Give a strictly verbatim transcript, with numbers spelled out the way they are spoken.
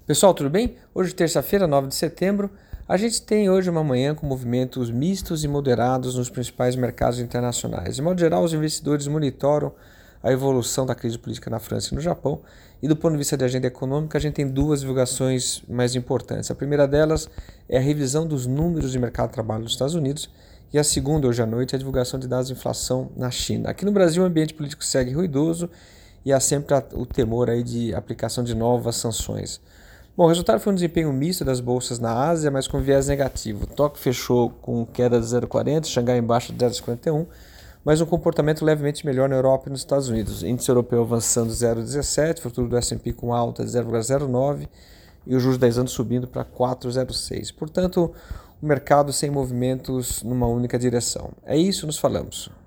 Pessoal, tudo bem? Hoje, terça-feira, nove de setembro, a gente tem hoje uma manhã com movimentos mistos e moderados nos principais mercados internacionais. De modo geral, os investidores monitoram a evolução da crise política na França e no Japão, e do ponto de vista de agenda econômica, a gente tem duas divulgações mais importantes. A primeira delas é a revisão dos números de mercado de trabalho dos Estados Unidos, e a segunda, hoje à noite, é a divulgação de dados de inflação na China. Aqui no Brasil, o ambiente político segue ruidoso e há sempre o temor aí de aplicação de novas sanções. Bom, o resultado foi um desempenho misto das bolsas na Ásia, mas com viés negativo. Tóquio fechou com queda de zero vírgula quarenta, Xangai em baixa de zero vírgula cinquenta e um, mas um comportamento levemente melhor na Europa e nos Estados Unidos. Índice europeu avançando zero vírgula dezessete, futuro do S and P com alta de zero vírgula zero nove e os juros de dez anos subindo para quatro vírgula zero seis. Portanto, o mercado sem movimentos numa única direção. É isso, nos falamos.